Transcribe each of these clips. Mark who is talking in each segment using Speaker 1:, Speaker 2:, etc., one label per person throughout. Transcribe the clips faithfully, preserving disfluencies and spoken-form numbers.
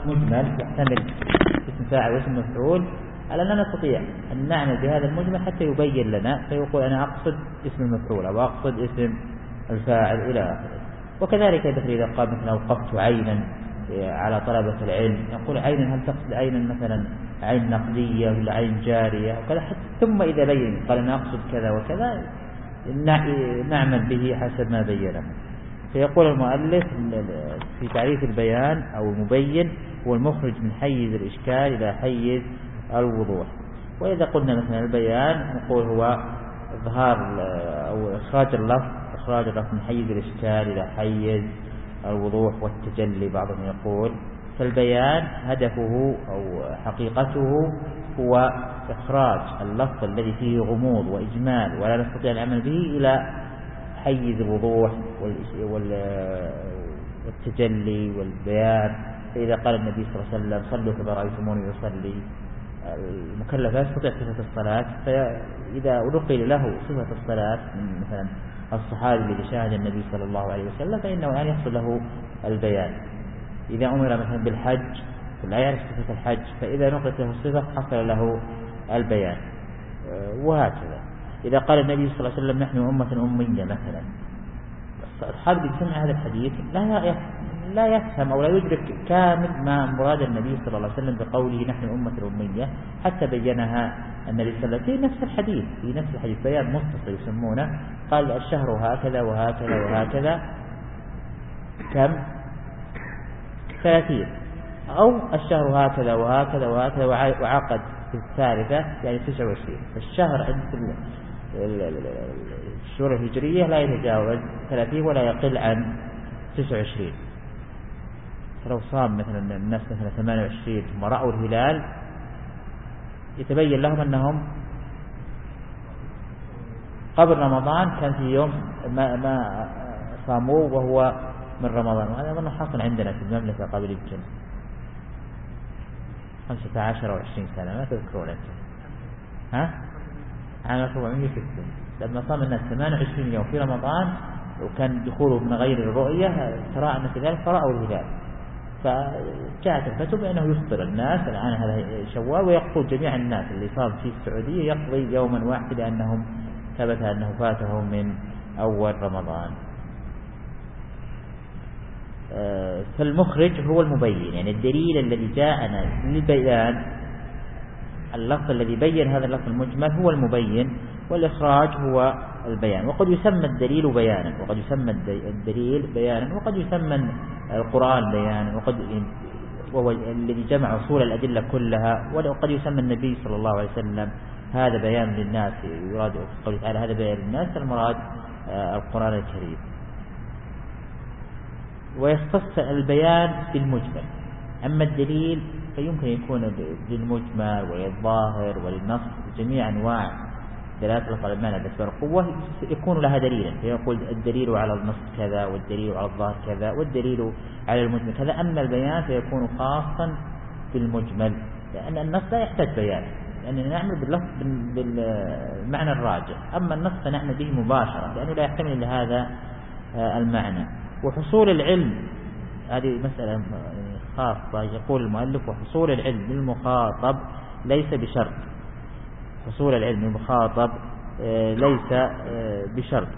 Speaker 1: مجمل يحتمل اسم فاعل واسم مفعول، على أننا نستطيع أن نعمل بهذا المجمل حتى يبين لنا، فيقول أنا أقصد اسم المفعول أو أقصد اسم الفاعل إلى آخره. وكذلك إذا قال مثلا أوقفت عينا على طلبة العلم، يقول عينا هل تقصد عينا مثلا عين نقدية ولا عين جارية وكذا، ثم إذا بين قال أنا أقصد كذا وكذا نعمل به حسب ما بينه. فيقول المؤلف في تعريف البيان أو المبين هو المخرج من حيز الإشكال إلى حيز الوضوح. وإذا قلنا مثلا البيان نقول هو إظهار أو إخراج اللفظ إخراج اللفظ من حيز الإشكال إلى حيز الوضوح والتجلي. بعضهم يقول فالبيان هدفه أو حقيقته هو إخراج اللفظ الذي فيه غموض وإجمال ولا نستطيع العمل به إلى حيز الوضوح والتجلي والبيان. فإذا قال النبي صلى الله عليه وسلم صلوا كما رأيتموني يصلي، المكلف لا يستطيع صفة الصلاة، فإذا نقل له صفة الصلاة من مثلا الصحابي الذي شاهد النبي صلى الله عليه وسلم فإنه يعني يحصل له البيان. إذا أمر مثلا بالحج لا يعرف صفة الحج، فإذا نقلت له الصفة حصل له البيان. وهكذا إذا قال النبي صلى الله عليه وسلم نحن أمة أمية مثلا، الصحابي اللي سمع هذا الحديث لا لا يفهم أو لا يدرك كامل ما مراد النبي صلى الله عليه وسلم بقوله نحن أمة أمية، حتى بينها النبي صلى الله عليه وسلم في نفس الحديث في نفس الحديث بيان متصل يسمونه، قال الشهر هكذا وهكذا وهكذا كم ثلاثين، أو الشهر هكذا وهكذا وهكذا وعقد في الثالثة يعني تسعة وعشرين. فالشهر عند الشهور الهجرية لا يتجاوز ثلاثين ولا يقل عن تسعة وعشرين. فلو صام مثلا الناس مثلا ثمانية وعشرين ثم رأوا الهلال يتبين لهم أنهم قبل رمضان كان في يوم ما, ما صاموه وهو من رمضان. وهذا من حصل عندنا في المملكة قبل يمكن خمسة عشر أو عشرين سنة، ما تذكرون أنتم ها عام أربعمائة وستين لما صام الناس ثمانية وعشرين يوم في رمضان وكان دخوله من غير الرؤية ترى أن في ذلك فرأوا الهلال، فجاءت الفتوى بأنه يفطر الناس الآن هذا شوال ويقضوا جميع الناس اللي صام في السعودية يقضي يوما واحد لأنهم ثبت أنه فاتهم من أول رمضان. فالمخرج هو المبين، يعني الدليل الذي جاءنا للبيان اللفظ الذي بين هذا اللفظ المجمل هو المبين، والإخراج هو البيان. وقد يسمى الدليل بيانا وقد يسمى الدليل بيانا وقد يسمى القرآن بيانا، وقد وهو الذي جمع أصول الأدلة كلها. وقد يسمى النبي صلى الله عليه وسلم هذا بيان للناس، يراد قوله تعالى هذا بيان للناس، المراد القرآن الكريم. ويختص البيان بالمجمل، أما الدليل فيمكن يكون للمجمل وللظاهر وللنص، جميع أنواع دلالة الله على المعنى بأسباب القوة يكون لها دليلا، فيقول الدليل على النص كذا والدليل على الظاهر كذا والدليل على المجمل كذا. أما البيان فيكون خاصا بالمجمل، لأن النص لا يحتاج بيان لأننا نعمل باللفظ بالمعنى الراجح، أما النص فنعمل به مباشرة لأنه لا يحتمل لهذا المعنى. وحصول العلم هذه مسألة خاصة، يقول المؤلف وحصول العلم للمخاطب ليس بشرط، حصول العلم للمخاطب ليس بشرط.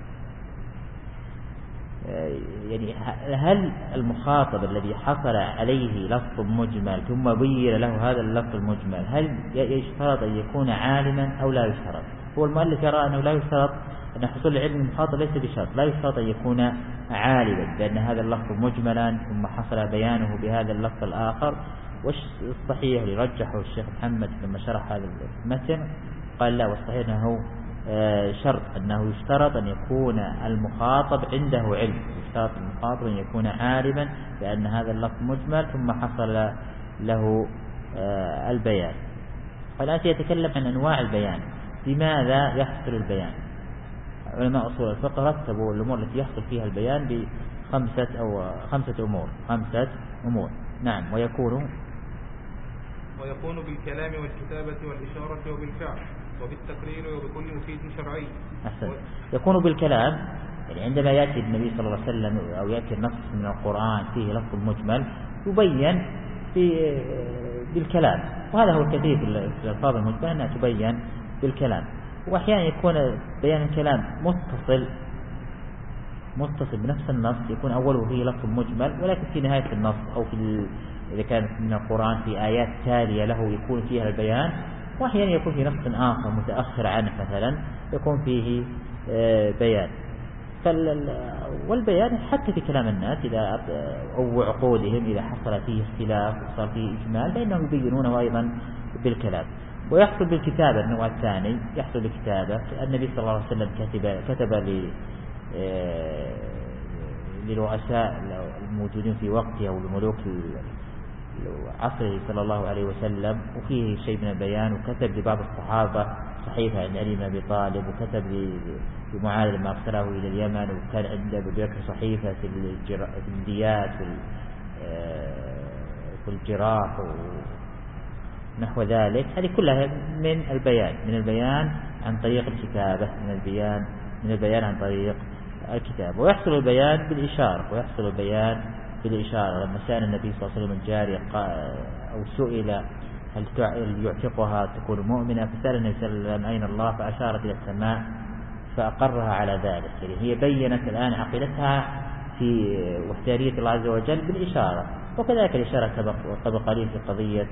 Speaker 1: يعني هل المخاطب الذي حصل عليه لفظ مجمل ثم بين له هذا اللفظ المجمل هل يشترط أن يكون عالما أو لا يشترط؟ هو المؤلف يرى أنه لا يشترط، أن حصول العلم المخاطب ليس بشرط، لا يشترط أن يكون عالما بأن هذا اللفظ مجملا ثم حصل بيانه بهذا اللفظ الآخر. والصحيح اللي رجحه الشيخ محمد لما شرح هذا المتن قال لا، والصحيح أنه شرط أنه يشترط أن يكون المخاطب عنده علم، يشترط المخاطب أن يكون عالما بأن هذا اللفظ مجمل ثم حصل له البيان. فالآن يتكلم عن أنواع البيان، لماذا يحصل البيان؟ علماء أصول الفقه رتبوا الأمور التي يحصل فيها البيان بخمسة أو خمسة أمور خمسة أمور نعم. ويكون
Speaker 2: ويكون بالكلام والكتابة والإشارة وبالفعل وبالتقرير وبكل مفيد شرعي.
Speaker 1: أحسن. يكون بالكلام، يعني عندما يأتي النبي صلى الله عليه وسلم أو يأتي النص من القرآن فيه لفظ مجمل يبين بالكلام، وهذا هو الكثير في الألفاظ المجملة أنها تبين بالكلام. وأحيانا يكون بيان الكلام متصل متصل بنفس النص، يكون أوله فيه لفظ مجمل ولكن في نهاية النص أو في إذا كانت من القرآن في آيات تالية له يكون فيها البيان. وأحيانا يكون في نص آخر متأخر عنه مثلا يكون فيه بيان. والبيان حتى في كلام الناس إذا أو عقودهم إذا حصل فيه اختلاف وصار فيه إجمال فإنهم يبينونه أيضا بالكلام. ويحصل بالكتابة النوع الثاني، يحصل بالكتابة. النبي صلى الله عليه وسلم كتب كتب ل للرؤساء الموجودين في وقته أو لملوك عصره صلى الله عليه وسلم، وفيه شيء من البيان. وكتب لبعض الصحابة صحيفة عند علي بن أبي طالب، وكتب لمعاذ لما أرسله إلى اليمن، وكان عند أبي بكر صحيفة في الديات في الجراح ونحو ذلك. هذه كلها من البيان من البيان عن طريق الكتابة، من البيان من البيان عن طريق الكتاب. ويحصل البيان بالإشارة ويحصل البيان بالإشارة. لما سأل النبي صلى الله عليه وسلم الجارية أو سئل هل يعتقها تكون مؤمنة، فسأل النبي صلى الله عليه وسلم أين الله، فأشارت إلى السماء فأقرها على ذلك. يعني هي بينت الآن عقيدتها في وحدانية الله عز وجل بالإشارة. وكذلك الإشارة سبق قليل في قضية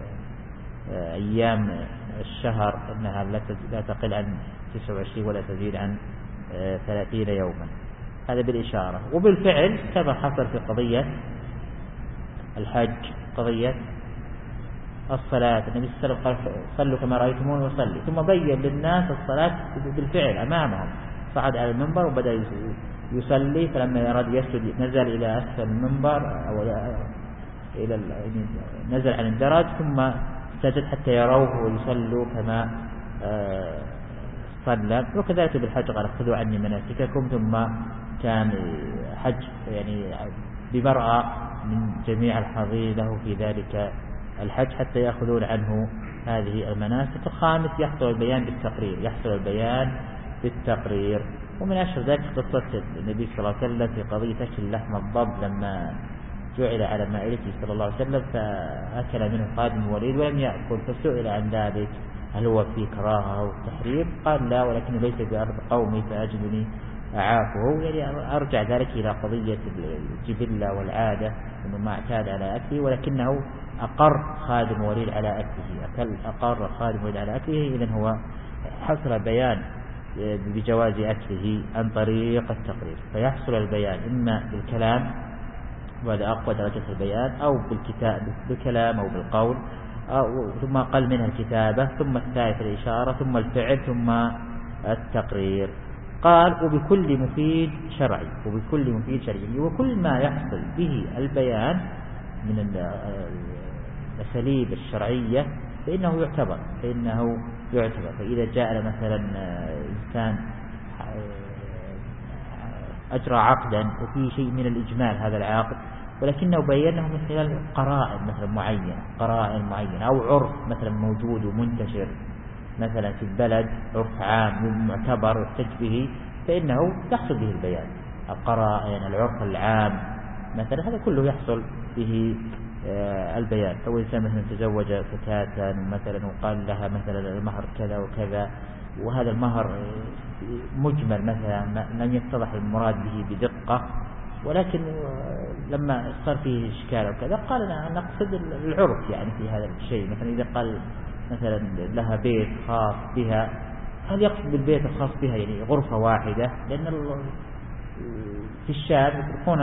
Speaker 1: أيام الشهر أنها لا تقل عن تسعة وعشرين ولا تزيد عن ثلاثين يوما، هذا بالإشارة. وبالفعل كما حصل في قضية الحج، قضية الصلاة، النبي صلى الله عليه وسلم قال صلوا كما رأيتموني وصلي، ثم بين للناس الصلاة بالفعل أمامهم. صعد على المنبر وبدأ يصلي، فلما أراد يسجد نزل إلى أسفل المنبر أو إلى نزل عن الدرج، ثم سجد حتى يروه ويصلوا كما صلى. وكذلك بالحج قال خذوا عني مناسككم، ثم كان حج يعني بمرأة من جميع الحاضرين له في ذلك الحج حتى يأخذون عنه هذه المناسك. الخامس يحصل البيان بالتقرير يحصل البيان بالتقرير. ومن أشهر ذلك قصة النبي صلى الله عليه وسلم في قضية أكل لحم الضب، لما جعل على مائدته صلى الله عليه وسلم فأكل منه خادم الوليد ولم يأكل، فسئل عن ذلك هل هو في كراهة أو تحريم؟ قال لا، ولكنه ليس بأرض قومي فأجدني أعافه. يعني أرجع ذلك إلى قضية الجبلة والعادة، أنه ما اعتاد على أكله، ولكنه أقر خادم وليد على أكله أكل أقر خادم وليد على أكله. إذن هو حصل بيان بجواز أكله عن طريق التقرير. فيحصل البيان إما بالكلام وهذا أقوى درجة البيان، أو بالكتاب بالكلام أو بالقول، أو ثم أقل منها الكتابة، ثم الثالث الإشارة، ثم الفعل، ثم التقرير. قال وبكل مفيد شرعي وبكل مفيد شرعي وكل ما يحصل به البيان من الأساليب الشرعية فإنه يعتبر فإنه يعتبر فإذا جاء مثلا إنسان أجرى عقدا وفيه شيء من الإجمال هذا العقد، ولكنه بينه من خلال قرائن مثلا معينة قرائن معينة أو عرف مثلا موجود ومنتشر مثلا في البلد، عرف عام معتبر يحتج به، فإنه يحصل به البيان. القرائن العرف العام مثلا هذا كله يحصل به البيان. أو إنسان مثلا تزوج فتاة مثلا وقال لها مثلا المهر كذا وكذا، وهذا المهر مجمل مثلا لم يتضح المراد به بدقة، ولكن لما صار فيه إشكال وكذا قال أنا نقصد العرف يعني في هذا الشيء. مثلا إذا قال مثلا لها بيت خاص بها، هل يقصد بالبيت الخاص بها يعني غرفة واحدة؟ لأن في الشام يطلقون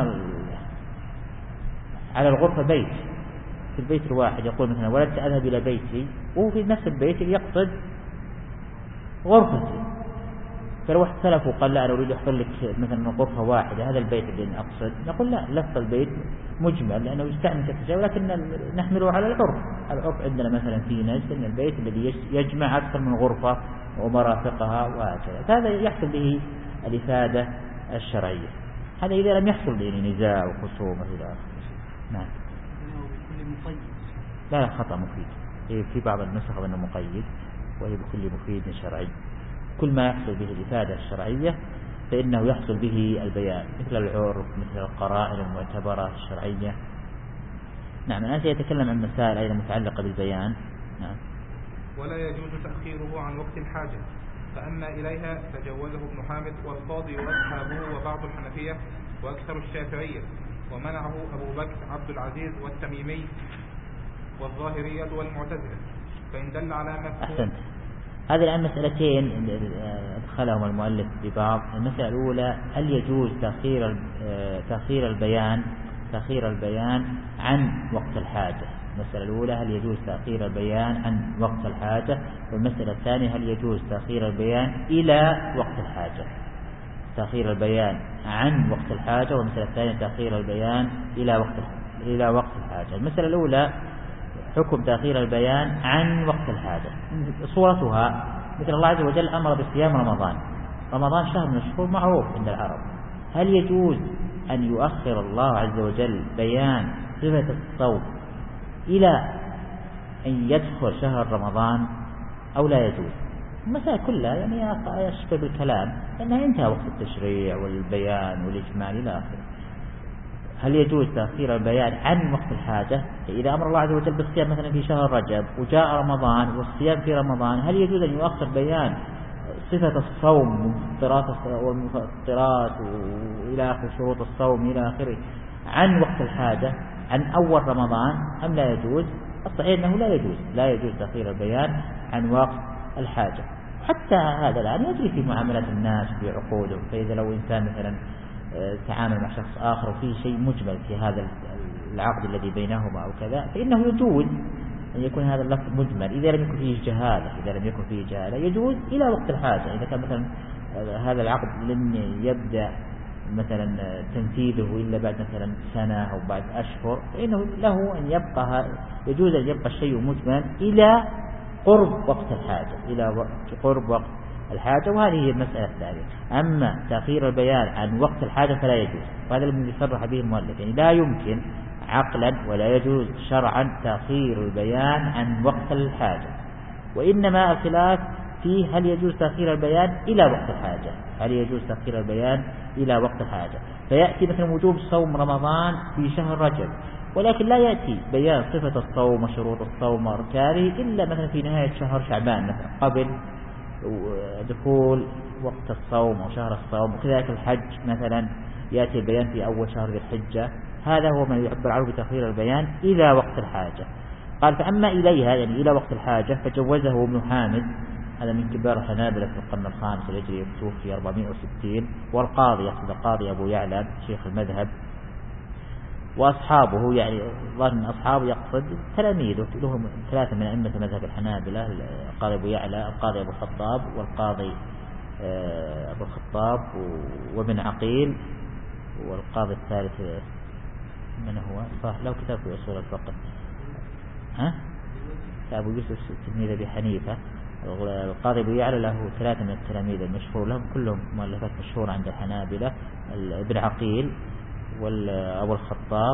Speaker 1: على الغرفة بيت، في البيت الواحد يقول مثلا ولدت أذهب إلى بيتي، وهو في نفس البيت يقصد غرفتي. فلو اختلف وقال لا أنا أريد أحضر لك مثلا غرفة واحدة هذا البيت اللي أقصد، نقول لا لفظ البيت مجمل لأنه يستعمل كتجاوز، ولكن نحمله على العرف. العرف عندنا مثلا في نجد أن البيت الذي يجمع أكثر من غرفة ومرافقها وهكذا، فهذا يحصل به الإفادة الشرعية. هذا إذا لم يحصل به نزاع وخصومة إلى آخره. نعم. لا لا خطأ مفيد، في بعض النسخ أنه مقيد وهي بكل مفيد شرعي. كل ما يحصل به الإفادة الشرعية فإنه يحصل به البيان، مثل العرف مثل القرائن المعتبرة الشرعية نعم. الآن سيتكلم عن مسائل أيضا متعلقة بالبيان. نعم.
Speaker 2: ولا يجوز تأخيره عن وقت الحاجة، فأما إليها فجوزه ابن حامد والقاضي وأصحابه وبعض الحنفية وأكثر الشافعية، ومنعه أبو بكر عبد العزيز والتميمي والظاهرية والمعتزلة، فإن دل على مفهوم.
Speaker 1: أحسنت. هذه الآن مسألتين أدخلهم المؤلف ببعض. المسألة الأولى: هل يجوز تأخير تأخير البيان تأخير البيان عن وقت الحاجة؟ المسألة الأولى: هل يجوز تأخير البيان عن وقت الحاجة؟ والمسألة الثانية: هل يجوز تأخير البيان إلى وقت الحاجة؟ تأخير البيان عن وقت الحاجة، والمسألة الثانية تأخير البيان إلى وقت إلى وقت الحاجة. المسألة الأولى: حكم تأخير البيان عن وقت الحاجة. صورتها مثل الله عز وجل أمر بصيام رمضان. رمضان شهر من الشهور معروف عند العرب. هل يجوز أن يؤخر الله عز وجل بيان صفة الصوم إلى أن يدخل شهر رمضان أو لا يجوز؟ المسألة كلها يعني يشبه بالكلام أنها انتهى وقت التشريع والبيان والإجمال إلى آخره. هل يجوز تأخير البيان عن وقت الحاجة؟ إذا أمر الله عز وجل بالصيام مثلا في شهر رجب وجاء رمضان والصيام في رمضان، هل يجوز أن يؤخر بيان صفة الصوم والمفطرات وإلى آخر شروط الصوم إلى آخره عن وقت الحاجة عن أول رمضان أم لا يجوز؟ الصحيح أنه لا يجوز لا يجوز تأخير البيان عن وقت الحاجة. حتى هذا الآن يجري في معاملات الناس في عقودهم. فإذا لو إنسان مثلا تعامل مع شخص آخر وفيه شيء مجمل في هذا العقد الذي بينهما أو كذا، فإنه يجوز أن يكون هذا اللفظ مجمل إذا لم يكن فيه جهالة. إذا لم يكن فيه جهالة يجوز إلى وقت الحاجة. إذا كان مثلا هذا العقد لن يبدأ مثلا تنفيذه إلا بعد مثلا سنة أو بعد أشهر، فإنه له أن يبقى يجوز أن يبقى الشيء مجمل إلى قرب وقت الحاجة إلى قرب وقت الحاجة. وهذه هي المسألة الثانية. أما تأخير البيان عن وقت الحاجة فلا يجوز، وهذا الذي يصرح به المؤلف. يعني لا يمكن عقلا ولا يجوز شرعا تأخير البيان عن وقت الحاجة، وإنما الخلاف فيه هل يجوز تأخير البيان إلى وقت الحاجة هل يجوز تأخير البيان إلى وقت الحاجة. فيأتي مثلا وجوب صوم رمضان في شهر رجب، ولكن لا يأتي بيان صفة الصوم وشروط الصوم وأركانه إلا مثلا في نهاية شهر شعبان مثلا قبل دخول وقت الصوم أو شهر الصوم. وكذلك الحج مثلا يأتي البيان في أول شهر ذي الحجة. هذا هو ما يعبر عنه بتأخير البيان إلى وقت الحاجة. قال: فأما إليها يعني إلى وقت الحاجة فجوزه ابن حامد، هذا من كبار الحنابلة في القرن الخامس الهجري توفي أربعمائة وستين، والقاضي يقصد القاضي أبو يعلى شيخ المذهب، وأصحابه يعني ظن أصحابه يقصد تلاميذه لهم ثلاثة من أئمة مذهب الحنابلة: القاضي أبو يعلى، القاضي أبو الخطاب، والقاضي أبو الخطاب وابن عقيل، والقاضي الثالث من هو؟ صح له كتاب في أصول الفقه، ها؟ أبو يوسف تلميذ أبي حنيفة. القاضي أبو يعلى له ثلاثة من التلاميذ المشهور لهم كلهم مؤلفات مشهورة عند الحنابلة: ابن عقيل وأبو الخطاب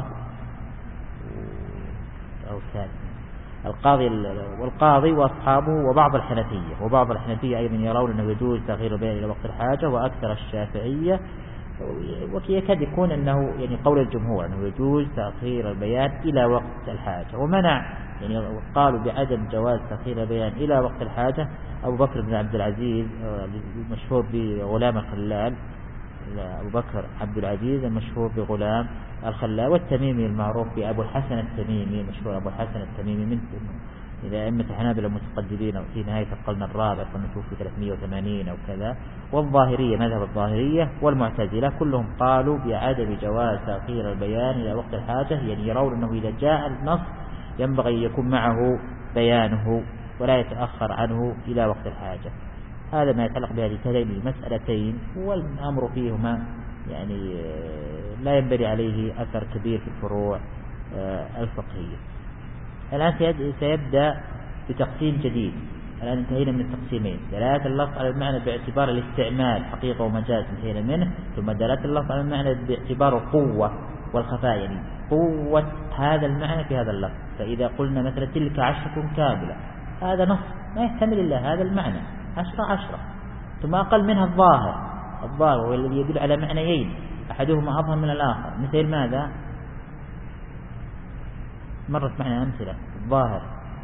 Speaker 1: أو ثالث القاضي والقاضي وأصحابه وبعض الحنفية. وبعض الحنفية أيضا يرون أنه يجوز تأخير البيان إلى وقت الحاجة، وأكثر الشافعية ويكاد يكون أنه يعني قول الجمهور أنه يجوز تأخير البيان إلى وقت الحاجة. ومنع يعني قالوا بعدم جواز تأخير البيان إلى وقت الحاجة أبو بكر بن عبد العزيز المشهور بغلام الخلال، أبو بكر عبد العزيز المشهور بغلام الخلال، والتميمي المعروف بأبو الحسن التميمي المشهور أبو الحسن التميمي من إذا أئمة الحنابلة المتقدمين في نهاية القرن الرابع كنا نشوف في ثلاثمائة وثمانين أو كذا. والظاهرية مذهب الظاهرية والمعتزلة كلهم قالوا بعدم جواز تأخير البيان إلى وقت الحاجة، يعني يرون أنه إذا جاء النص ينبغي يكون معه بيانه ولا يتأخر عنه إلى وقت الحاجة. هذا ما يتعلق بهذه المسألتين، والأمر فيهما يعني لا ينبغي عليه أثر كبير في الفروع الفقهية. الآن سيبدأ بتقسيم جديد. الآن انتهينا من التقسيمين: دلالة اللفظ على المعنى باعتبار الاستعمال حقيقة ومجاز انتهينا منه، ثم دلالة اللفظ على المعنى باعتبار القوة والخفاء، يعني قوة هذا المعنى في هذا اللفظ. فإذا قلنا مثلا تلك عشرة كاملة، هذا نص ما يحتمل إلا هذا المعنى، عشرة عشرة، ثم أقل منها الظاهر الظاهر هو الذي يدل على معنيين أحدهما أظهر من الآخر. مثل ماذا؟ مرت معنا أمثلة الظاهر،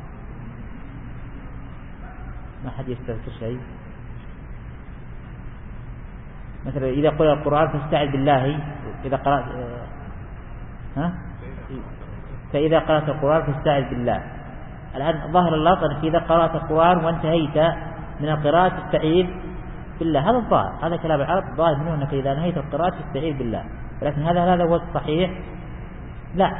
Speaker 1: ما حد يستذكر شيء. مثلا إذا قرأ القرآن فاستعذ بالله، إذا قرأت ها فإذا قرأت القرآن فاستعذ بالله. الآن ظاهر اللفظ أنك إذا قرأت القرآن وانتهيت من القراءة تستعيذ بالله، هذا الظاهر، هذا كلام العرب الظاهر منه أنك إذا انهيت القراءة تستعيذ بالله. ولكن هذا هذا هو الصحيح؟ لا،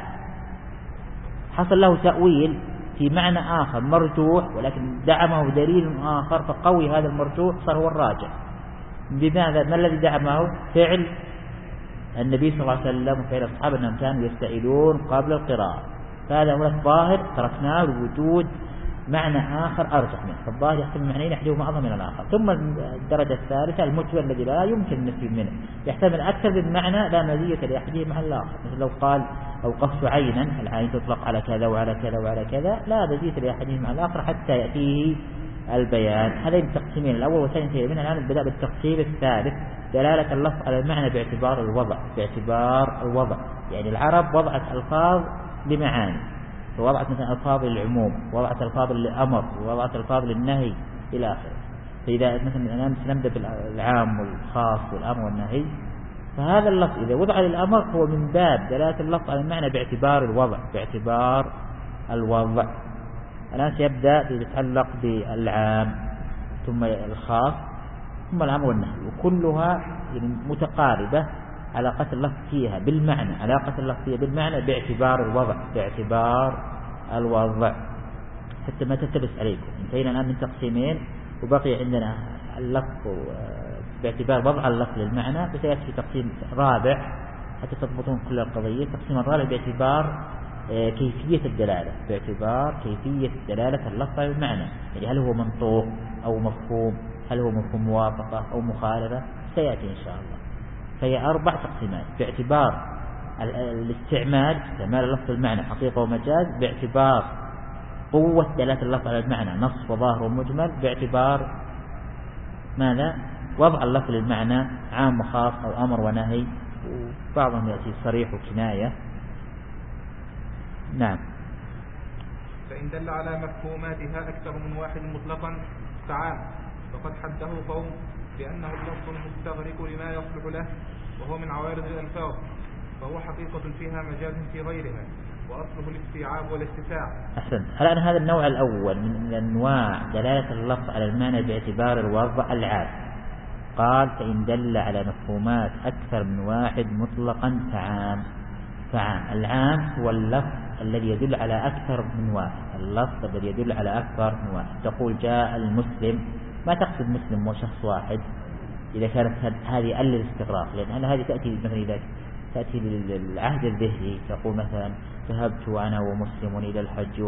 Speaker 1: حصل له تأويل في معنى آخر مرجوح، ولكن دعمه دليل آخر فقوي هذا المرجوح صار هو الراجح. بماذا؟ ما الذي دعمه؟ فعل النبي صلى الله عليه وسلم وفعل الصحابة أنهم كانوا يستعيذون قبل القراءة، فهذا هو الظاهر تركناه لوجود معنى آخر أرجح منه، فالظاهر يحتمل معنيين أحدهما أعظم من الآخر. ثم الدرجة الثالثة المتوى الذي لا يمكن النفي منه، يحتمل أكثر من معنى لا مزية لأحدهما على الآخر. مثل لو قال أوقفت عينا، العين تطلق على كذا وعلى كذا وعلى كذا، لا مزية لأحدهما على الآخر حتى يأتيه البيان. هذين التقسيمين الأول والثاني من الآن بدأ بالتقسيم الثالث، دلالة اللفظ على المعنى باعتبار الوضع، باعتبار الوضع. يعني العرب وضعت ألفاظ لمعاني، فوضعت مثلا ألفاظ للعموم، وضعت ألفاظ للأمر، ووضعت ألفاظ للنهي إلى آخره. فإذا مثلا الآن نبدأ بالعام والخاص والأمر والنهي، فهذا اللفظ إذا وضع للأمر هو من باب دلالة اللفظ على المعنى باعتبار الوضع، باعتبار الوضع. الآن سيبدأ يتعلق بالعام ثم الخاص ثم الأمر والنهي، وكلها يعني متقاربة، علاقة اللفظ فيها بالمعنى، علاقة اللفظ فيها بالمعنى باعتبار الوضع، باعتبار الوضع، حتى ما تلتبس عليكم. انتهينا الآن من تقسيمين، وبقي عندنا اللفظ باعتبار وضع اللفظ للمعنى، وسيأتي تقسيم رابع حتى تضبطون كل القضية. التقسيم الرابع باعتبار كيفية الدلالة، باعتبار كيفية دلالة اللفظ على المعنى، يعني هل هو منطوق أو مفهوم، هل هو مفهوم موافقة أو مخالفة، سيأتي إن شاء الله. فهي أربع تقسيمات: باعتبار الاستعمال، استعمال اللفظ المعنى حقيقة ومجاز، باعتبار قوة دلالة اللفظ على المعنى نص وظاهر ومجمل، باعتبار ماذا؟ وضع اللفظ للمعنى عام وخاص أو أمر ونهي، وبعضهم يأتي صريح وكناية. نعم.
Speaker 2: فإن دل على مفهوماتها أكثر من واحد مطلقا فعام، فقد حده قوم بأنه اللفظ المستغرق لما يصلح له، وهو من عوارض الألفاظ، فهو حقيقة فيها مجاز في غيرها، وأصله الاستيعاب والاتساع.
Speaker 1: أحسن. الآن هذا النوع الأول من أنواع دلالة اللفظ على المعنى باعتبار الوضع العام. قال فإن دل على مفهومات أكثر من واحد مطلقا فعام. فعام العام هو اللفظ الذي يدل على أكثر من واحد، اللفظ الذي يدل على أكثر من واحد. تقول جاء المسلم، ما تقصد مسلم وشخص واحد إذا كانت هذه أل الاستغراق، لأن هذه تأتي مثلا إذا تأتي للعهد الذهني، تقول مثلا ذهبت أنا ومسلم إلى الحج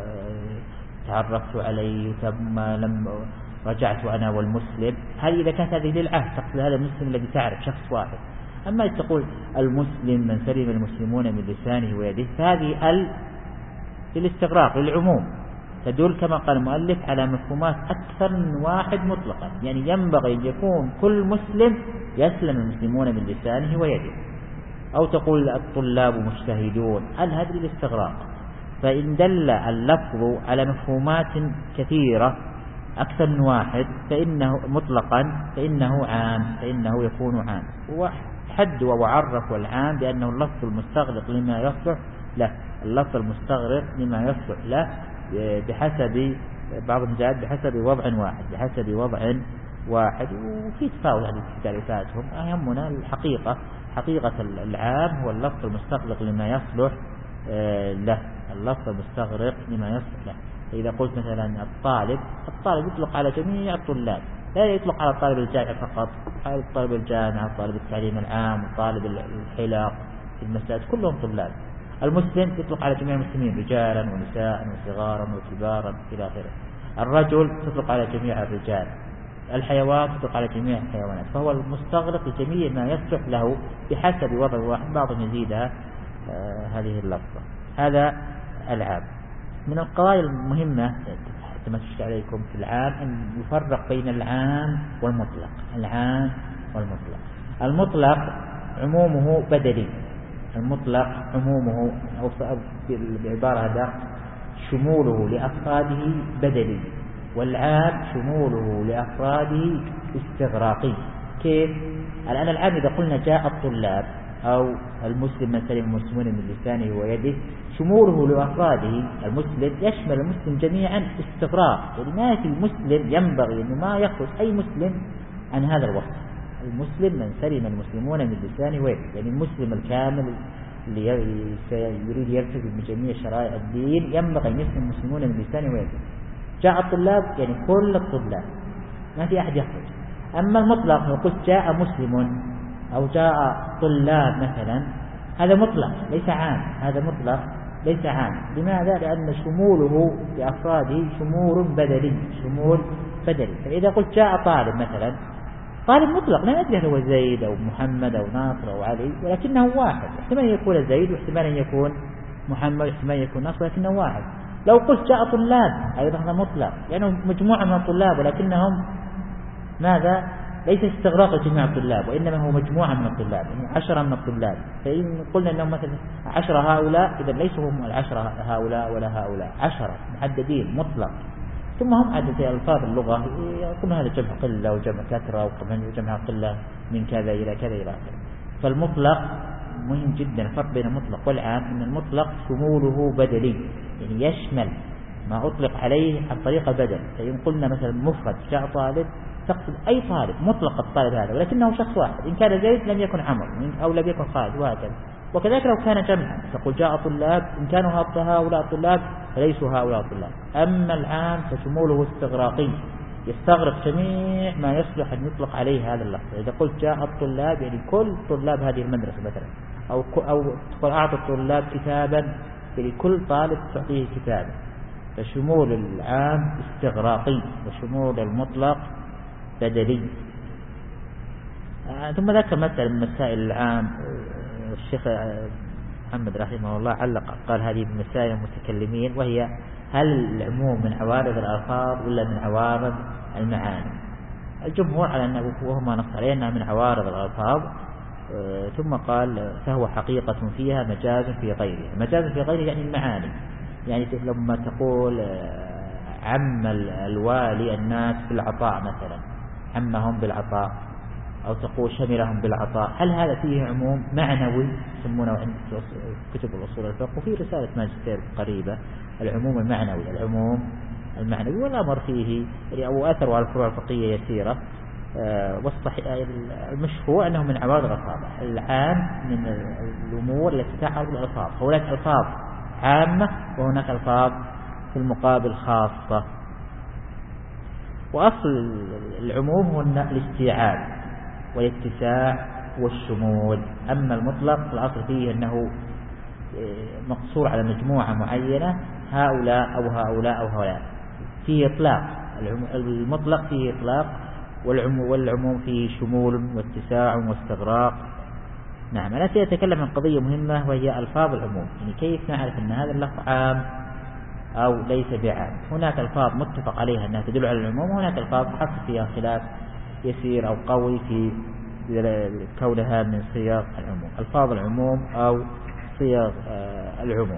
Speaker 1: وتعرفت عليه ثم لم رجعت أنا والمسلم، هذه إذا كانت هذه للعهد تقصد هذا المسلم الذي تعرف شخص واحد. أما تقول المسلم من سلم المسلمون من لسانه ويده، فهذه ال للاستغراق للعموم، تدل كما قال المؤلف على مفهومات أكثر من واحد مطلقا، يعني ينبغي أن يكون كل مسلم يسلم المسلمون من لسانه ويده. أو تقول الطلاب مجتهدون، ال هذه للاستغراق. فإن دل اللفظ على مفهومات كثيرة أكثر من واحد فإنه مطلقا فإنه عام، فإنه يكون عام. وحد وعرف العام بأنه اللفظ المستغرق لما يصلح له، اللفظ المستغرق لما يصلح له بحسب بعض المجالات بحسب وضع واحد، بحسب وضع واحد. وفي تفاوت على تعريفاتهم، أهمنا الحقيقة، حقيقة العام هو اللفظ المستغرق لما يصلح له، اللفظ المستغرق لما يصلح له. فإذا قلت مثلا الطالب، الطالب يطلق على جميع الطلاب، لا يطلق على طالب الجامعة فقط، على طالب الجامعة، طالب التعليم العام، طالب الحلاق في المساجد، كلهم طلاب. المسلم يطلق على جميع المسلمين، رجالا ونساء وصغارا وكبارا إلى آخره. الرجل تطلق على جميع الرجال، الحيوان تطلق على جميع الحيوانات. فهو المستغرق لجميع ما يصلح له بحسب وضع واحد، بعضهم يزيدها آه هذه اللفظة. هذا العام. من القضايا المهمة حتى ما تشتغل عليكم في العام أن يفرق بين العام والمطلق. العام والمطلق، المطلق عمومه بدلي، المطلق عمومه أو بعبارة أدق شموله لأفراده بدلي، والعام شموله لأفراده استغراقي. كيف؟ الآن العام إذا قلنا جاء الطلاب أو المسلم من سلم المسلمون من لسانه ويده، شموله لأفراده المسلم يشمل المسلم جميعا استغراق، يعني ما في مسلم ينبغي أنه ما يخرج أي مسلم عن هذا الوصف. المسلم من سلم المسلمون من لسانه ويده، يعني المسلم الكامل اللي يريد يلتزم بجميع شرائع الدين ينبغي أن يسلم المسلمون من لسانه ويده. جاء الطلاب يعني كل الطلاب، ما في أحد يخرج. أما المطلق لو قلت جاء مسلم أو جاء طلاب مثلا، هذا مطلق ليس عام، هذا مطلق ليس عام. لماذا؟ لأن شموله بأفراده شمول بدلي، شمول بدلي. فإذا قلت جاء طالب مثلا، طالب مطلق لا ندري هل هو زيد أو محمد أو ناصر أو علي، ولكنه واحد، احتمال يكون زيد واحتمال أن يكون محمد واحتمال يكون ناصر، ولكنه واحد. لو قلت جاء طلاب أيضا هذا مطلق، لأنه يعني مجموعة من الطلاب ولكنهم ماذا؟ ليس استغراق جميع الطلاب، وإنما هو مجموعة من الطلاب، يعني عشرة من الطلاب. فإن قلنا أنهم مثلا عشرة هؤلاء، إذا ليسوا هم العشرة هؤلاء ولا هؤلاء، عشرة محددين مطلق. ثم هم عدد ألفاظ اللغة يقولون هذا جمع قلة وجمع كثرة وجمع قلة من كذا إلى كذا إلى آخره. فالمطلق مهم جدا. الفرق بين المطلق والعام أن المطلق شموله بدلي، يعني يشمل ما أطلق عليه عن طريق البدل. فإن قلنا مثلا مفرد جاء طالب، تقصد أي طالب مطلق الطالب هذا، ولكنه شخص واحد. إن كان زيد لم يكن عمر أو لم يكن خالد وهكذا. وكذلك لو كان جمعا تقول جاء طلاب، إن كانوا هؤلاء طلاب فليسوا هؤلاء طلاب. أما العام فشموله استغراقي، يستغرق جميع ما يصلح أن يطلق عليه هذا اللفظ. إذا قلت جاء الطلاب يعني كل طلاب هذه المدرسة مثلا، أو أو تقول أعطى الطلاب كتابا، يعني كل طالب تعطيه كتابا. فشمول العام استغراقي وشمول المطلق بدلي. آه ثم ذكر مسألة من مسائل العام. الشيخ محمد رحمه الله علق قال هذه من مسائل المتكلمين، وهي هل العموم من عوارض الألفاظ ولا من عوارض المعاني؟ الجمهور على أنه وهما نص عليه أنها من عوارض الألفاظ. آه ثم قال فهو حقيقة فيها مجاز في غيرها. مجاز في غيرها يعني المعاني، يعني لما تقول آه عم الوالي الناس بالعطاء مثلا، عمهم بالعطاء، أو تقول شملهم بالعطاء، هل هذا فيه عموم معنوي يسمونه عند كتب الأصول الفقه؟ وفي رسالة ماجستير قريبة العموم المعنوي، العموم المعنوي. والأمر فيه أو أثر على الفروع الفقهية يسيرة. المشهور أنه من عوارض الألفاظ. العام من الأمور التي تعرض الألفاظ، هناك ألفاظ عامة وهناك ألفاظ في المقابل خاصة. وأصل العموم هو الاستيعاب والاتساع والشمول. أما المطلق الأصل فيه أنه مقصور على مجموعة معينة، هؤلاء أو هؤلاء أو هؤلاء، فيه إطلاق. المطلق فيه إطلاق، والعموم فيه شمول واتساع واستغراق. نعم. أنا سأتكلم عن قضية مهمة وهي ألفاظ العموم، يعني كيف نعرف أن هذا اللفظ عام أو ليس بعام. هناك ألفاظ متفق عليها أنها تدل على العموم، وهناك ألفاظ حصل فيها خلاف يسير أو قوي في كونها من صيغ العموم. ألفاظ العموم أو صيغ العموم.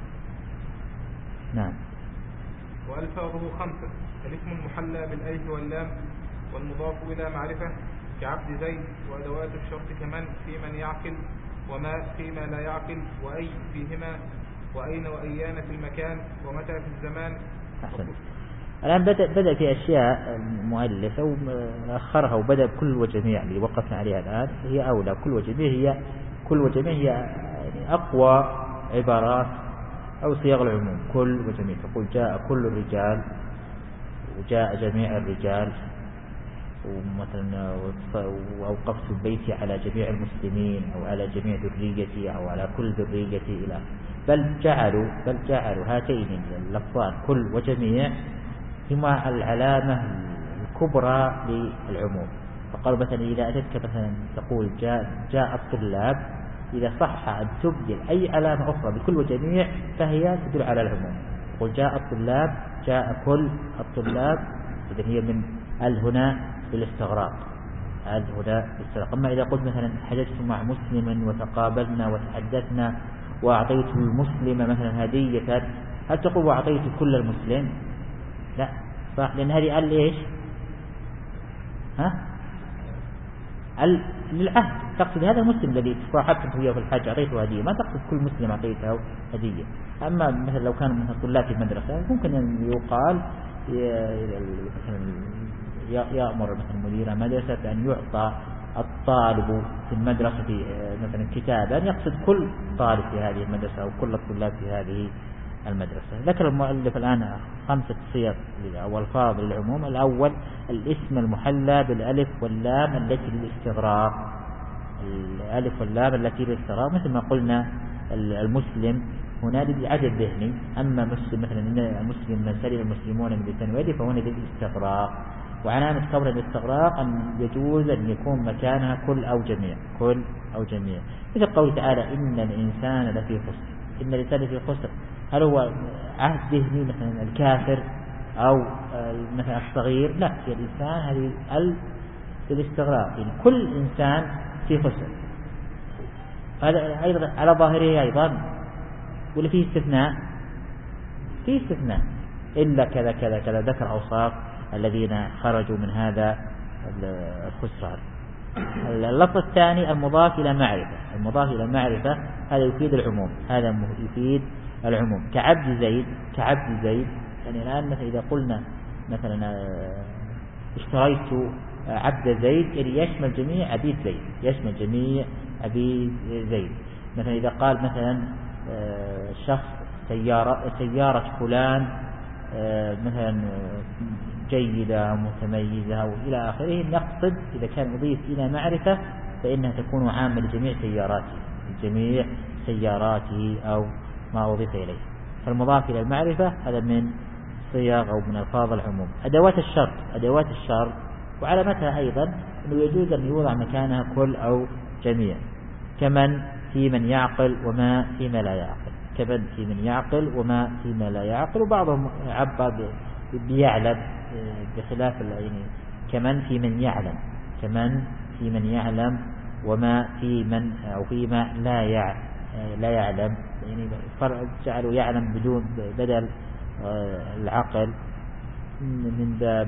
Speaker 1: نعم.
Speaker 2: وألفاظه خمسة: الاسم المحلى بالألف واللام والمضاف إلى معرفة كعبد زيد، وأدوات الشرط كمن في من يعقل، وما فيما لا يعقل، وأي فيهما، وأين وأيان في المكان، ومتى في الزمان.
Speaker 1: أحسن. الآن بدأ, بدأ في أشياء مؤلفة وأخرها وبدأ بكل وجميع اللي وقفنا عليها الآن هي أولى. كل وجميع هي كل وجميع هي يعني أقوى عبارات أو صيغ العموم. كل وجميع تقول جاء كل الرجال، وجاء جميع الرجال، ومثلا وأوقفت بيتي على جميع المسلمين أو على جميع ذريتي أو على كل ذريتي إلى. بل جعلوا بل جعلوا هاتين اللفظان كل وجميع هما العلامة الكبرى للعموم. فقالوا مثلا إذا أتتك مثلا تقول جاء جاء الطلاب، إذا صح أن تبدل أي علامة أخرى بكل وجميع فهي تدل على العموم. تقول جاء الطلاب، جاء كل الطلاب، إذن هي من ال هنا بالاستغراق. هذا هنا الاستغراق. أما إذا قلت مثلا حدثت مع مسلم وتقابلنا وتحدثنا وأعطيت المسلم مثلا هدية، هل تقول وأعطيت كل المسلم؟ لا، صح، لأن هذه قال إيش؟ ها؟ ال للعهد، تقصد هذا المسلم الذي صاحبته وياه في الحج أعطيته هدية، ما تقصد كل مسلم أعطيته هدية. أما مثلا لو كانوا مثلا طلاب في المدرسة ممكن أن يقال يأمر مثلا مدير المدرسة بأن يعطى الطالب في المدرسة مثلا كتابا يقصد كل طالب في هذه المدرسة أو كل الطلاب في هذه المدرسة. ذكر المؤلف الآن خمسة صيغ أو ألفاظ للعموم. الأول الاسم المحلى بالألف واللام التي للاستغراق، الألف واللام التي للاستغراق مثل ما قلنا المسلم هنا للعدد ذهني، أما مسلم مثلا المسلم من سلم المسلمون من لسان ويده فهنا للاستغراق. وعلامة كون الاستغراق أن يجوز أن يكون مكانها كل أو جميع، كل أو جميع، مثل قوله تعالى إن الإنسان لفي خسر. إن الإنسان لفي خسر هل هو عهد ذهني مثلا الكافر أو مثلا الصغير؟ لا، هي الإنسان هذه ال للاستغراق، يعني كل إنسان في خسر. هذا أيضا على ظاهره أيضا، ولا فيه استثناء؟ فيه استثناء إلا كذا كذا كذا، ذكر أوصاف الذين خرجوا من هذا الخسران. اللفظ الثاني المضاف إلى معرفة. المضاف إلى معرفة هذا يفيد العموم، هذا يفيد العموم كعبد زيد. كعبد زيد يعني الآن مثلا إذا قلنا مثلا اشتريت عبد زيد يعني يشمل جميع عبيد زيد، يشمل جميع عبيد زيد. مثلا إذا قال مثلا شخص سيارة سيارة فلان مثلا جيدة متميزة أو إلى آخره، نقصد إذا كان مضيف إلى معرفة فإنها تكون عامة لجميع سياراته، جميع سياراته أو ما أضيف إليه. فالمضاف إلى المعرفة هذا من صيغ أو من ألفاظ العموم. أدوات الشرط. أدوات الشرط وعلامتها أيضا أنه يجوز أن يوضع مكانها كل أو جميع، كمن في من يعقل وما فيما لا يعقل، كمن في من يعقل وما فيما لا يعقل. وبعضهم عبر بيعلم بخلاف يعني كمن في من يعلم، كمن في من يعلم وما في من أو فيما لا يعلم لا يعلم، يعني جعلوا يعلم بدون بدل العقل من باب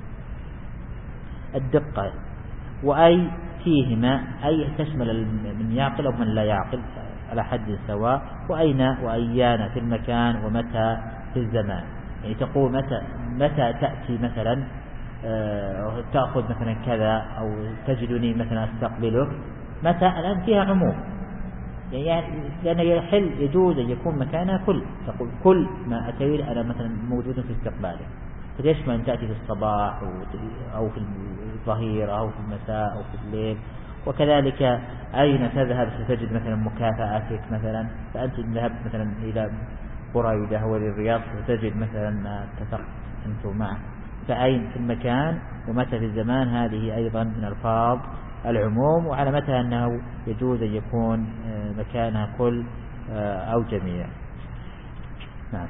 Speaker 1: الدقة. وأي فيهما أي تشمل من يعقل أو من لا يعقل على حد سواء. وأين وأيان في المكان ومتى في الزمان، يعني تقول متى متى تأتي مثلا أه تأخذ مثلا كذا أو تجدني مثلا أستقبلك، متى الآن فيها عموم، يعني لأن يحل يجوز أن يكون مكانها كل، تقول كل ما أتيت أنا مثلا موجود في استقباله، فتشمل أن تأتي في الصباح أو في الظهيرة أو في المساء أو في الليل. وكذلك أين تذهب ستجد مثلا مكافأتك مثلا، فأنت ذهبت مثلا إلى بريدة وللرياض ستجد مثلا ما اتفقت أنت معه. فأين في المكان ومتى في الزمان هذه أيضا من ألفاظ العموم، وعلامتها أنه يجوز أن يكون مكانها كل أو جميع. نعم.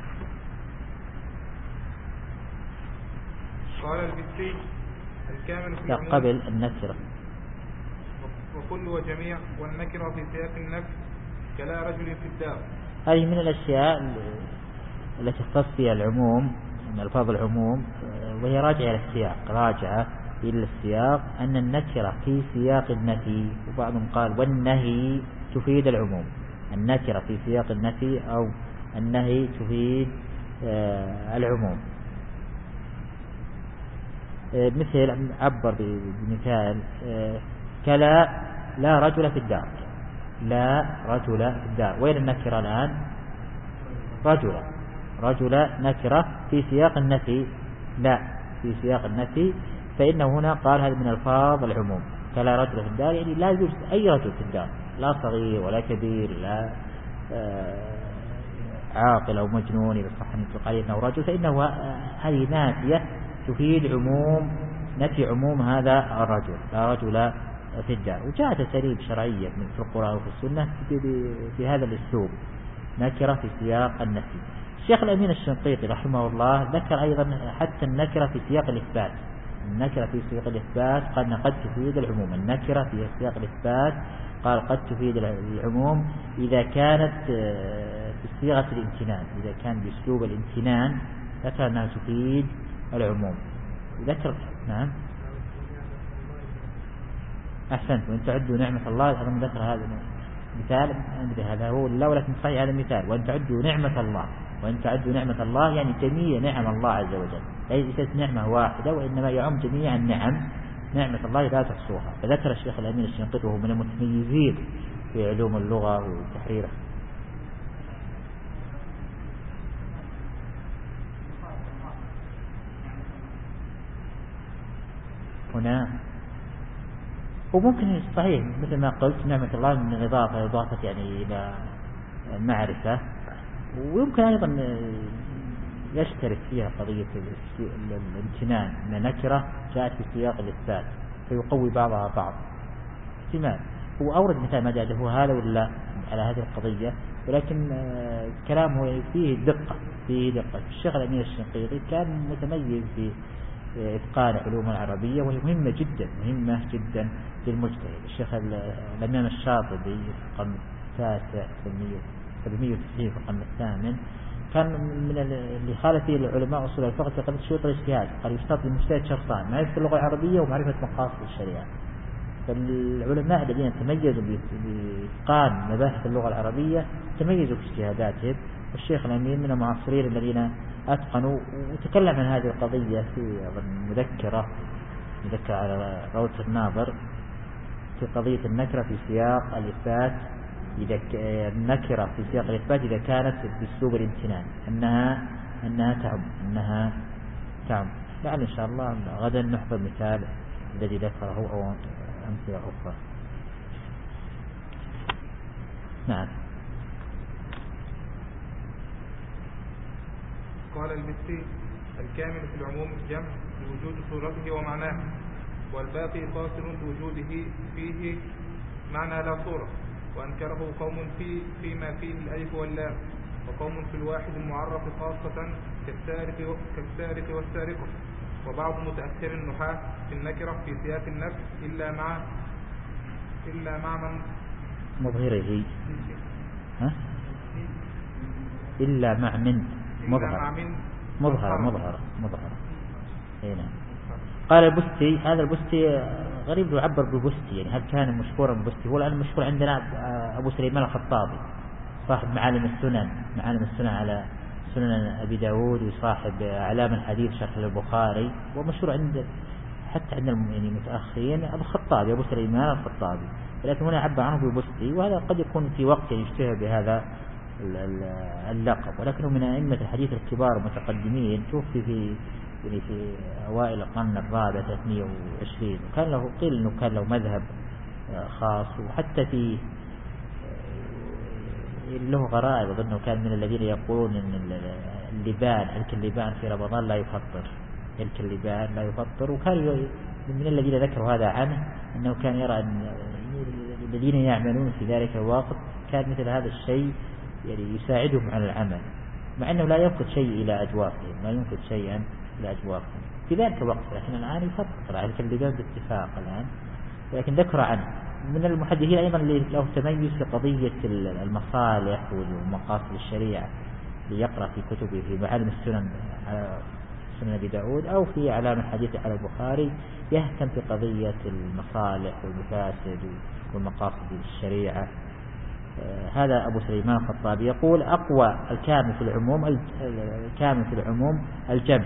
Speaker 2: قال البسي الكامل في العموم
Speaker 1: قبل النكرة
Speaker 2: وكل وجميع والنكرة في سياق النفي كلا رجل في الدار.
Speaker 1: هذه من الأشياء التي تختص فيها العموم من ألفاظ العموم، وهي راجعة إلى السياق، راجعة إلى السياق أن النكرة في سياق النفي، وبعضهم قال والنهي تفيد العموم. النكرة في سياق النفي أو النهي تفيد العموم. مثل عبر بمثال كلا لا رجل في الدار، لا رجل في الدار. وين النكرة الآن؟ رجل. رجل نكرة في سياق النفي، لا في سياق النفي، فإنه هنا قال هذا من ألفاظ العموم. كلا رجل في الدار يعني لا يوجد أي رجل في الدار، لا صغير ولا كبير، لا عاقل أو مجنون إذا صح أن يطلق عليه أنه رجل، فإنه هذه نافية تفيد عموم، نفي عموم هذا الرجل، لا رجل في الدار. وجاءت أساليب شرعية من في القرآن وفي السنة في هذا الأسلوب، نكرة في سياق النفي. الشيخ الأمين الشنقيطي رحمه الله ذكر أيضا حتى النكرة في سياق الإثبات، النكرة في سياق الإثبات قال قد تفيد العموم. النكرة في سياق الإثبات قال قد تفيد العموم إذا كانت في صيغة الامتنان، إذا كان بأسلوب الامتنان ذكر أنها تفيد العموم. ذكر نعم أحسنت. وإن تعدوا نعمة الله، أنا ذكر هذا مثال أدري هذا هو لا، ولكن صحيح هذا مثال. وإن تعدوا نعمة الله، وإن تعدوا نعمة الله يعني جميع نعم الله عز وجل، ليست نعمة واحدة وإنما يعم جميع النعم، نعمة الله لا تحصوها. فذكر الشيخ الأمين الشنقيطي وهو من المتميزين في علوم اللغة وتحريرها. هنا وممكن صحيح مثل ما قلت نعمة الله من الإضافة، إضافة يعني إلى معرفة، ويمكن أيضا يشترك فيها قضية الامتنان من نكرة جاءت في سياق الإثبات فيقوي بعضها بعض. احتمال هو أورد مثال ما جاءه هذا ولا على هذه القضية، ولكن كلامه فيه دقة، فيه دقة. الشيخ الأمين الشنقيطي كان متميز في إتقان علوم العربية، وهي مهمة جدا، مهمة جدا للمجتهد. الشيخ الإمام الشاطبي في القرن التاسع سبعمائة وتسعين في القرن الثامن كان من اللي خالف فيه العلماء أصول الفقه في قضية شروط الاجتهاد. قال يشترط للمجتهد شرطان: معرفة اللغة العربية ومعرفة مقاصد الشريعة. فالعلماء الذين تميزوا بإتقان مباحث اللغة العربية تميزوا في اجتهاداتهم، والشيخ الأمين من المعاصرين الذين أتقنوا. وتكلم عن هذه القضية في مذكرة مذكرة على روضة الناظر في قضية النكرة في سياق الإثبات. إذا النكرة في سياق الإثبات إذا كانت بأسلوب الامتنان أنها أنها تعم أنها تعم لعل إن شاء الله غدا نحضر مثال الذي ذكره أو أمثلة أخرى. نعم.
Speaker 2: قال المسي: الكامل في العموم جمع لوجود صورته ومعناه، والباقي قاصر لوجوده فيه معنى لا صورة. وأنكره قوم في فيما فيه الألف واللام، وقوم في الواحد المعرف خاصة كالسارق كالسارق والسارقة. وبعض متأخر النحاة في النكرة في سياق النفس إلا مع إلا مع من
Speaker 1: مظهره ها إلا مع من مظهر مظهر مظهر مظهر هنا. قال البستي: هذا البستي غريب يعبر ببستي، يعني هل كان مشهورا ببستي؟ هو الآن مشهور عندنا أبو سليمان الخطابي صاحب معالم السنن، معالم السنن على سنن أبي داود، وصاحب أعلام الحديث شرح البخاري، ومشهور عند حتى عند المتأخرين أبو الخطابي، أبو سليمان الخطابي، لكن هنا عبر عنه ببستي، وهذا قد يكون في وقت يشتهر بهذا اللقب، ولكنه من أئمة الحديث الكبار المتقدمين، توفي في يعني في أوائل القرن الرابع ثلاثمائة وعشرين، وكان له قيل أنه كان له مذهب خاص، وحتى في له غرائب. أظنه كان من الذين يقولون أن اللبان هلك اللبان في رمضان لا يفطر، هلك اللبان لا يفطر. وكان من الذين ذكروا هذا عنه أنه كان يرى أن الذين يعملون في ذلك الوقت كان مثل هذا الشيء يعني يساعدهم على العمل، مع أنه لا ينقذ شيء إلى أجوافهم، لا ينقذ شيئا إلى أجوافهم في ذلك الوقت، لكن الآن يفطر على اللبان باتفاق الآن. لكن ذكر عنه من المحدثين أيضا اللي له تميز في قضية المصالح ومقاصد الشريعة، ليقرأ في كتبه في معالم السنن على سنن أبي داود أو في أعلام الحديث على البخاري، يهتم في قضية المصالح والمفاسد والمقاصد الشريعة. هذا أبو سليمان الخطابي يقول: أقوى الكامل في العموم الكامل في العموم الجمع.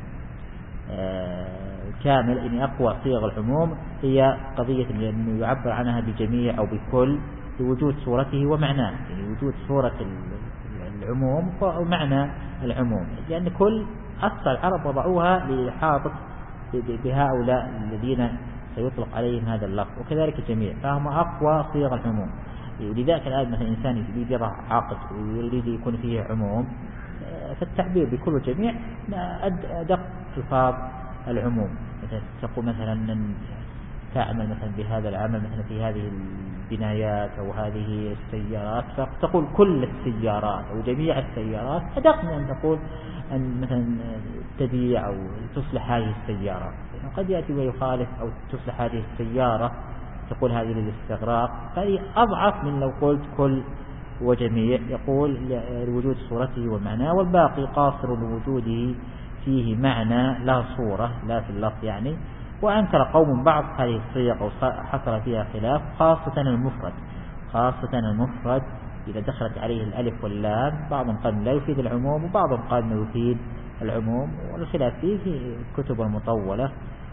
Speaker 1: كامل إن أقوى صيغ العموم هي قضية أنه يعبر عنها بجميع أو بكل لوجود صورته ومعناه، يعني وجود صورة العموم ومعنى العموم، لأن كل أصل العرب وضعوها لإحاطة بهؤلاء الذين سيطلق عليهم هذا اللفظ، وكذلك جميع، فهم أقوى صيغ العموم. ولذلك الآن مثلا إنسان يريد يضع عقد ويريد يكون فيه عموم، فالتعبير بكل وجميع أدق ألفاظ العموم. مثلا تقول مثلا تعمل مثلا بهذا العمل مثلا في هذه البنايات أو هذه السيارات فتقول كل السيارات أو جميع السيارات أدق من أن تقول أن مثلا تبيع أو تصلح هذه السيارة. قد يأتي ويخالف أو تصلح هذه السيارة تقول هذه للاستغراق، فهي أضعف من لو قلت كل وجميع. يقول لوجود صورته ومعناه، والباقي قاصر لوجوده فيه معنى لا صورة لا في اللفظ يعني. وأنكر قوم بعض هذه الصيغ أو حصل فيها خلاف، خاصة المفرد خاصة المفرد إذا دخلت عليه الألف واللام، بعض قال لا يفيد العموم وبعض قال ما يفيد العموم، والخلاف فيه في الكتب المطولة.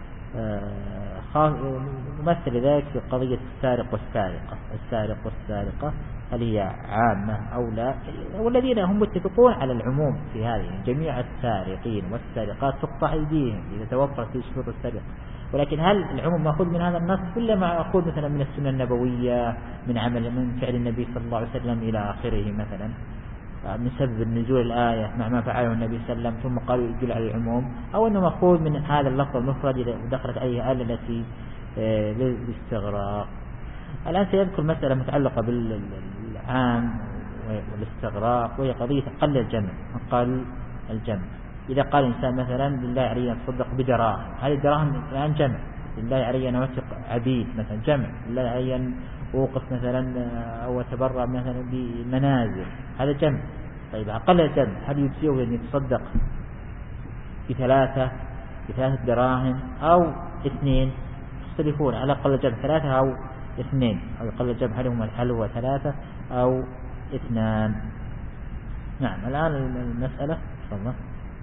Speaker 1: مثل ذلك في قضية السارق والسارقة، السارق والسارقة هل هي عامة أو لا، والذين هم متفقون على العموم في هذه، جميع السارقين والسارقات تقطع أيديهم إذا توفر في شروط السرقة. ولكن هل العموم مأخوذ من هذا النص ولا مأخوذ مثلا من السنة النبوية، من عمل من فعل النبي صلى الله عليه وسلم إلى آخره، مثلا من سبب النزول الآية مع ما فعله النبي صلى الله عليه وسلم ثم قالوا يدل على العموم، أو أنه مأخوذ من هذا اللفظ المفرد إذا دخلت عليه آلة التي للاستغراق. الآن سيذكر مسألة متعلقة بالعام والاستغراق، وهي قضية أقل الجمع. أقل الجمع إذا قال إنسان مثلا لله علي أن تصدق بدراهم، هذه الدراهم الآن جمع، لله علي أن أوثق عبيد مثلا جمع، لله علي أن أوقف مثلا أو أتبرع مثلا بمنازل، هذا جمع. طيب أقل الجمع هل يجزيه أن يتصدق بثلاثة بثلاثة دراهم أو اثنين؟ يختلفون على أقل الجمع ثلاثة أو اثنين، أو أقل الجمع هل هم هل هو ثلاثة أو اثنان. نعم الآن المسألة تفضل.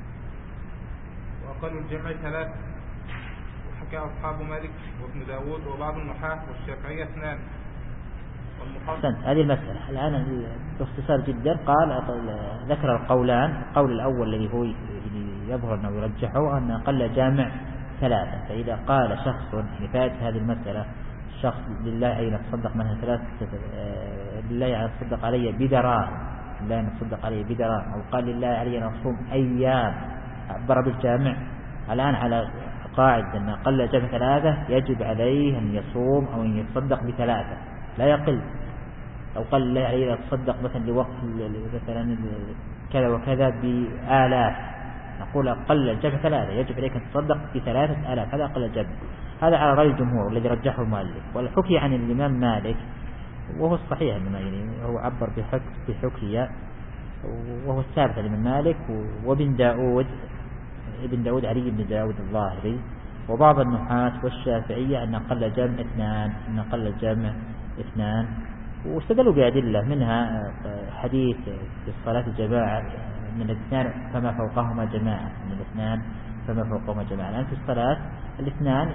Speaker 2: وأقل الجمع ثلاثة، وحكى أصحاب مالك وابن داود وبعض النحاة والشافعية اثنان.
Speaker 1: أحسنت، هذه المسألة الآن باختصار جدا. قال ذكر القولان، القول الأول الذي هو يظهر أنه يرجحه أن أقل جامع ثلاثة. فإذا قال شخص لفائدة هذه المسألة، شخص لله أن يتصدق منها ثلاثة، لله أن يتصدق علي بدراهم، لله أن يتصدق علي بدراهم، أو قال لله علي أن أصوم أيام، عبر بالجامع. الآن على قاعدة أن أقل جمع ثلاثة يجب عليه أن يصوم أو أن يتصدق بثلاثة لا يقل. أو قال لله عليه أن يتصدق مثلا لوقت مثلا كذا وكذا بآلاف، نقول أقل الجمع ثلاثة، يجب عليك أن تصدق بثلاثة آلاف، هذا أقل الجمع. هذا على رأي الجمهور الذي رجحه المؤلف. والحكي عن الإمام مالك وهو الصحيح إنما يعني هو عبر بحك بحكية، وهو الثابت عن الإمام مالك وابن داود ابن داود علي بن داود الظاهري وبعض النحاة والشافعية أن أقل جمع اثنان، أن أقل الجمع اثنان. واستدلوا بأدلة منها حديث في الصلاة الجماعة من الاثنان فما فوقهما جماعة، من الاثنان فما فوقهما جماعة. الآن في الصلاة الاثنان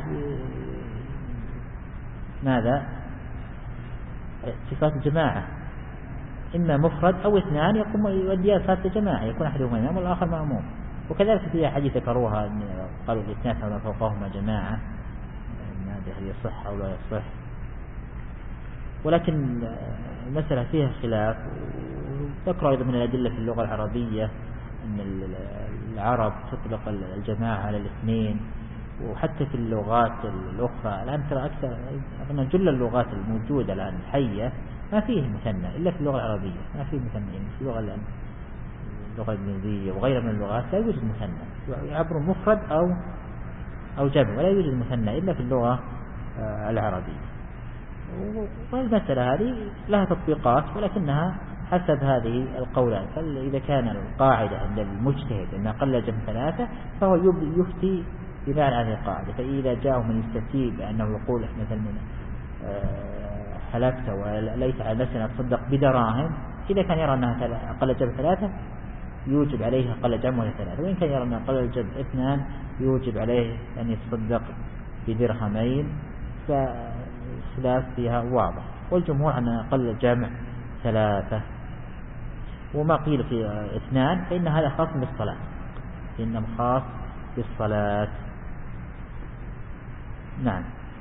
Speaker 1: ماذا؟ صفات الجماعة إما مفرد أو اثنان يقوم يؤدي صلاة الجماعة، يكون أحدهما إمام والآخر مأموم. وكذلك في حديث ذكروها قالوا الاثنان فما فوقهما جماعة، هل يصح أو لا يصح. ولكن المسألة فيها خلاف. ذكروا أيضا من الأدلة في اللغة العربية أن العرب تطلق الجماعة على الاثنين، وحتى في اللغات الأخرى الآن ترى أكثر أظن جل اللغات الموجودة الآن الحية ما فيه مثنى إلا في اللغة العربية، ما فيه مثنى. يعني في اللغة الآن اللغة الإنجليزية وغيرها من اللغات لا يوجد مثنى، يعبر مفرد أو أو جمع، ولا يوجد مثنى إلا في اللغة العربية. والمسألة هذه لها تطبيقات ولكنها حسب هذه القولان. فإذا كان القاعدة عند المجتهد أن أقل جمع ثلاثة فهو يفتي بناء على هذه القاعدة. فإذا جاءه من يستفتي بأنه يقول مثلا حلفت وليس على نفسنا تصدق بدراهم، إذا كان يرى أنها أقل جمع ثلاثة يوجب عليه أقل جمع ولا ثلاثة، وإن كان يرى أن أقل الجمع اثنان يوجب عليه أن يتصدق بدرهمين، فالخلاف فيها واضح. والجمهور أن أقل الجمع ثلاثة. وما قيل في اثنان فإن هذا خاص بالصلاة، إنه خاص بالصلاة. نعم.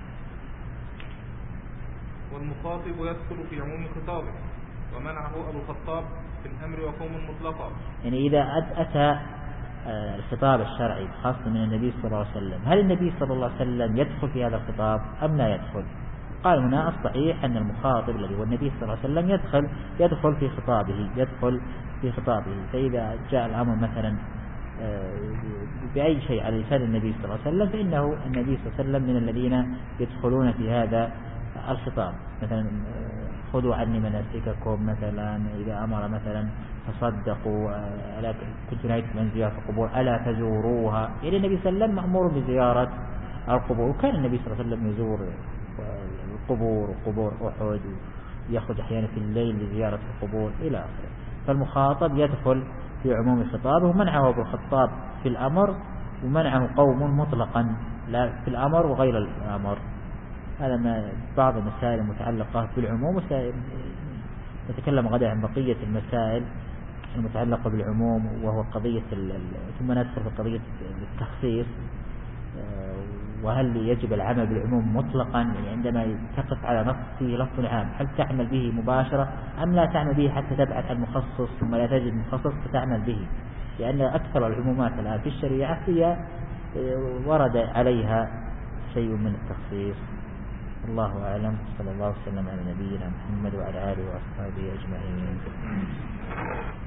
Speaker 2: والمخاطب يدخل في عموم خطابه، ومنعه أبو الخطاب في الأمر وقوم مطلقا.
Speaker 1: يعني إذا أتى الخطاب الشرعي خاصة من النبي صلى الله عليه وسلم، هل النبي صلى الله عليه وسلم يدخل في هذا الخطاب أم لا يدخل؟ قال هنا الصحيح أن المخاطب الذي هو النبي صلى الله عليه وسلم يدخل يدخل في خطابه يدخل في خطابه فإذا جاء الأمر مثلا بأي شيء على لسان النبي صلى الله عليه وسلم فإنه النبي صلى الله عليه وسلم من الذين يدخلون في هذا الخطاب. مثلا خذوا عني مناسككم، مثلا إذا أمر مثلا تصدقوا، ألا كنت نهيتكم عن زيارة القبور ألا تزوروها. يعني النبي صلى الله عليه وسلم مأمور بزيارة القبور، وكان النبي صلى الله عليه وسلم يزور القبور وقبور أحد، يخرج أحيانا في الليل لزيارة القبور إلى آخره. فالمخاطب يدخل في عموم خطابه، ومنعه ابن الخطاب في الأمر ومنعه قوم مطلقا لا في الأمر وغير الأمر. هذا ما بعض المسائل المتعلقة بالعموم، نتكلم غدا عن بقية المسائل المتعلقة بالعموم وهو قضية ثم ندخل في قضية التخصيص، وهل يجب العمل بالعموم مطلقا، يعني عندما تقف على نص فيه لفظ عام هل تعمل به مباشرة أم لا تعمل به حتى تبعث عن مخصص ثم لا تجد مخصص فتعمل به، لأن أكثر العمومات الآن في الشريعة هي ورد عليها شيء من التخصيص. الله أعلم، صلى الله وسلم على نبينا محمد وعلى آله وأصحابه أجمعين.